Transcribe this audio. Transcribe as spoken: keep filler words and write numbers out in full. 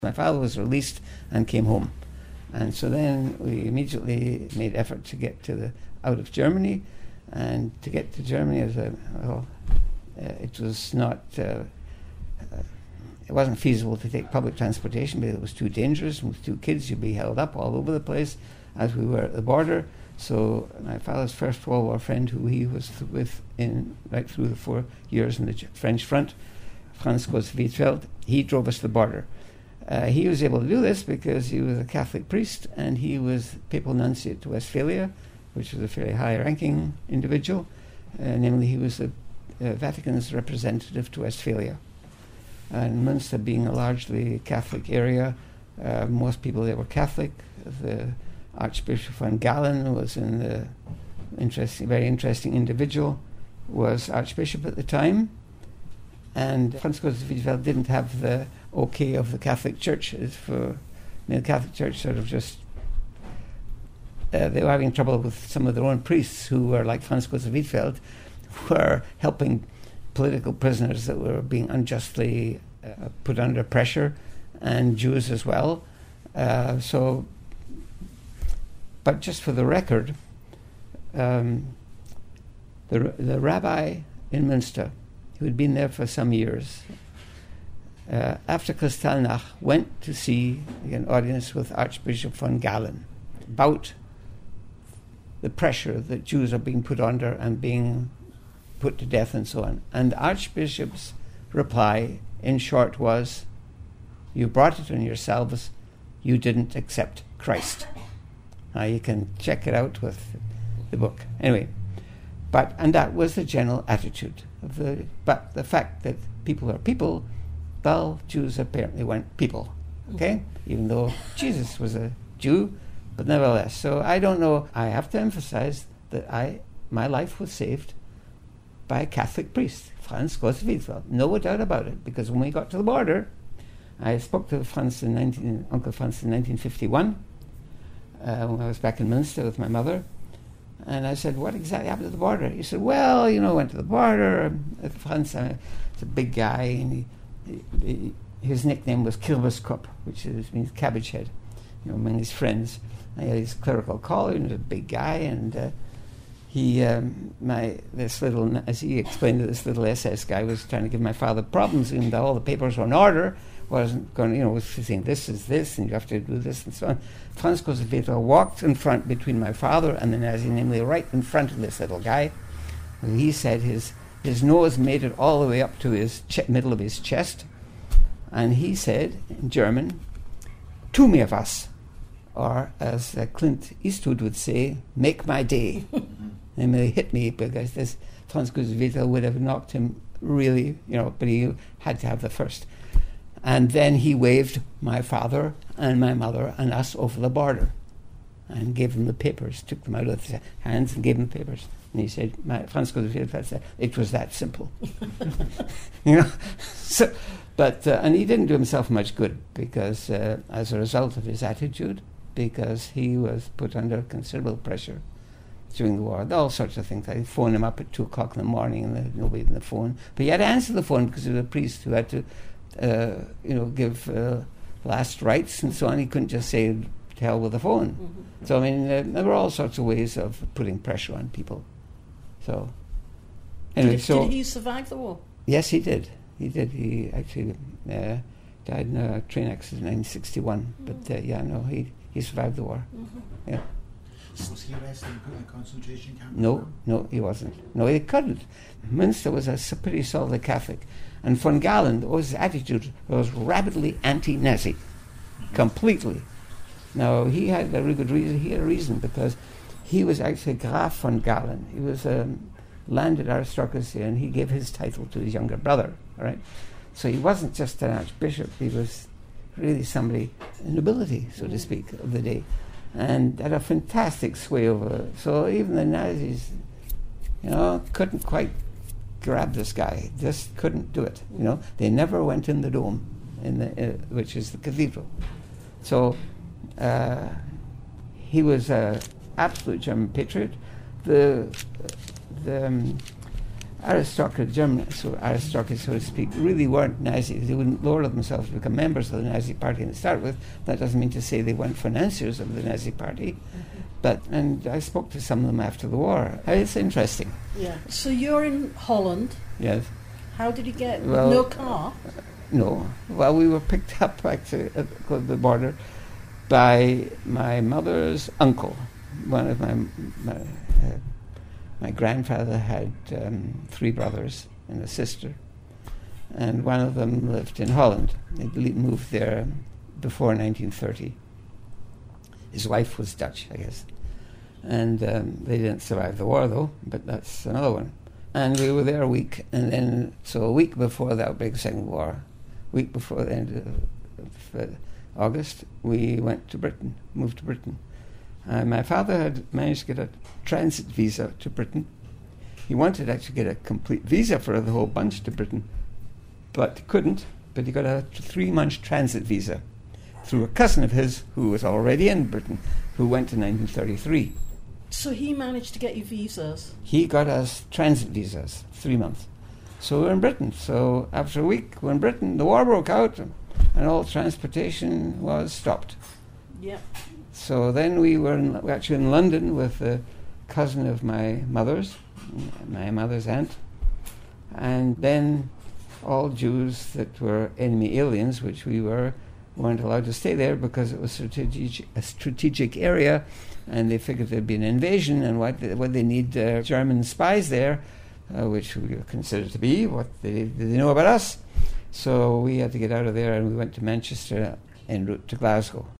My father was released and came home. And so then we immediately made effort to get to the out of Germany. And to get to Germany, as a, well, uh, it was not, uh, uh, it wasn't feasible to take public transportation because it was too dangerous. And with two kids, you'd be held up all over the place as we were at the border. So my father's first World War friend, who he was th- with in right through the four years in the G- French front, Franz Goswitfeld, he drove us to the border. Uh, he was able to do this because he was a Catholic priest and he was papal nuncio to Westphalia, which was a fairly high-ranking individual. Uh, namely, he was the uh, Vatican's representative to Westphalia. And Münster being a largely Catholic area, uh, most people there were Catholic. The Archbishop von Galen was in the interesting, very interesting individual, was Archbishop at the time. And Franz Goswitfeld didn't have the okay of the Catholic Church. For I mean, the Catholic Church sort of just uh, they were having trouble with some of their own priests who were like Franz Goswitfeld, were helping political prisoners that were being unjustly uh, put under pressure, and Jews as well. Uh, so, but just for the record, um, the the rabbi in Münster, who had been there for some years, uh, after Kristallnacht, went to see an audience with Archbishop von Galen about the pressure that Jews are being put under and being put to death and so on. And the Archbishop's reply, in short, was, "You brought it on yourselves, you didn't accept Christ." Now you can check it out with the book. Anyway, but, and that was the general attitude of the, but the fact that people are people, well, Jews apparently weren't people, okay? Even though Jesus was a Jew, but nevertheless. So I don't know, I have to emphasize that I, my life was saved by a Catholic priest, Franz Goswitfeld. No doubt about it, because when we got to the border, I spoke to Franz in nineteen, Uncle Franz in nineteen fifty-one, uh, when I was back in Münster with my mother. And I said, "What exactly happened to the border?" He said, "Well, you know, went to the border. Uh, Franz uh, is a big guy, and he, he, he, his nickname was Kirbuskop, which is, means cabbage head, you know, among his friends. And he had his clerical collar, and he was a big guy, and uh, he, um, my this little, as he explained it, this little S S guy was trying to give my father problems, and all the papers were in order, wasn't going, you know, was saying this is this, and you have to do this, and so on. Franz Goswitfeld walked in front between my father and the Nazi, namely right in front of this little guy. And he said his his nose made it all the way up to his ch- middle of his chest, and he said in German, "Tu mir was," or as uh, Clint Eastwood would say, "Make my day." And they hit me because this Franz Goswitfeld would have knocked him really, you know, but he had to have the first. And then he waved my father and my mother and us over the border and gave them the papers, took them out of his hands and gave them the papers. And he said, my, Franz Goswitfeld said, it was that simple. You know? So, but, uh, and he didn't do himself much good because uh, as a result of his attitude, because he was put under considerable pressure during the war, all sorts of things. I phoned him up at two o'clock in the morning and there was nobody in the phone. But he had to answer the phone because he was a priest who had to Uh, you know, give uh, last rites and so on. He couldn't just say, to hell with the phone. Mm-hmm. So, I mean, uh, there were all sorts of ways of putting pressure on people. So, anyway, did, so... Did he survive the war? Yes, he did. He did. He actually uh, died in a train accident in nineteen sixty-one. Mm-hmm. But, uh, yeah, no, he, he survived the war. Mm-hmm. Yeah. Was he arrested and put in a concentration camp? No, no, he wasn't. No, he couldn't. Münster was a pretty solid Catholic. And von Galen, his attitude was rabidly anti-Nazi, mm-hmm. completely. Now, he had a very good reason. He had a reason because he was actually Graf von Galen. He was a landed aristocracy, and he gave his title to his younger brother, all right? So he wasn't just an archbishop. He was really somebody, a nobility, so to speak, of the day. And had a fantastic sway over. So even the Nazis, you know, couldn't quite grab this guy. Just couldn't do it. You know, they never went in the dome, in the uh, which is the cathedral. So uh, he was an absolute German patriot. The the um, aristocracy, German so aristocracy, so to speak, really weren't Nazis. They wouldn't lower themselves to become members of the Nazi Party to start with. That doesn't mean to say they weren't financiers of the Nazi Party. Mm-hmm. But and I spoke to some of them after the war. It's interesting. Yeah. So you're in Holland. Yes. How did you get well, no car? Uh, no. Well, we were picked up back to uh, the border by my mother's uncle. One of my my, uh, my grandfather had um, three brothers and a sister, and one of them lived in Holland. They moved there before nineteen thirty. His wife was Dutch, I guess, and um, they didn't survive the war though. But that's another one. And we were there a week, and then so a week before the outbreak of the Second War, week before the end of, of uh, August, we went to Britain, moved to Britain. Uh, my father had managed to get a transit visa to Britain. He wanted to actually get a complete visa for the whole bunch to Britain, but couldn't. But he got a three-month transit visa through a cousin of his who was already in Britain, who went in nineteen thirty-three. So he managed to get you visas? He got us transit visas, three months. So we're in Britain. So after a week, we're in Britain. The war broke out, and all transportation was stopped. Yeah. So then we were in, we're actually in London with a cousin of my mother's, my mother's aunt, and then all Jews that were enemy aliens, which we were, weren't allowed to stay there because it was strategic, a strategic area, and they figured there'd be an invasion, and what they, what they need uh, German spies there, uh, which we considered to be what they, they know about us. So we had to get out of there, and we went to Manchester en route to Glasgow.